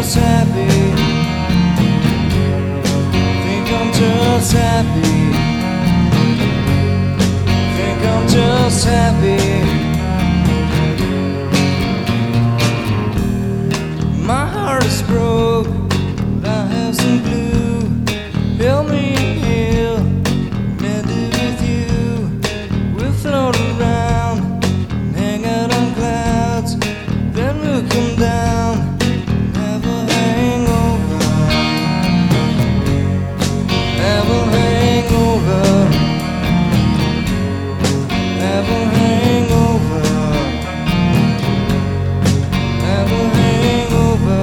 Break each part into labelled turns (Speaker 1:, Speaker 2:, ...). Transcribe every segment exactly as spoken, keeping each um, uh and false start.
Speaker 1: just happy. Think I'm just happy. Think I'm just happy. My heart is broke, but I have some glue. Help me heal, mend it with you. We'll float around, hang out on clouds, then we'll come down, have a hangover, have a hangover, have a hangover, have a hangover.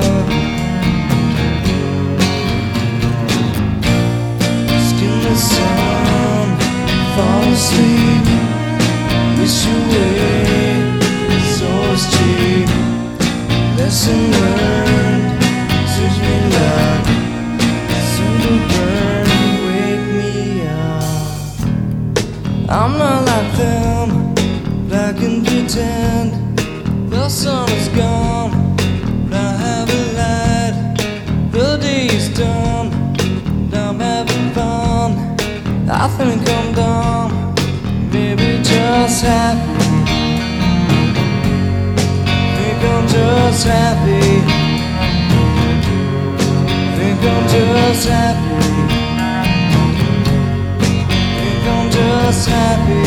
Speaker 1: Skin the sun, fall asleep, wish away, so it's cheap. Lesson learned, switch me luck, soon to burn, wake me up. I'm not like them, but I can pretend. The sun is gone, but I have a light. The day is done, and I'm having fun. I think I'm dumb, baby, just happy. I'm just happy. Think I'm just happy. Think I'm just happy.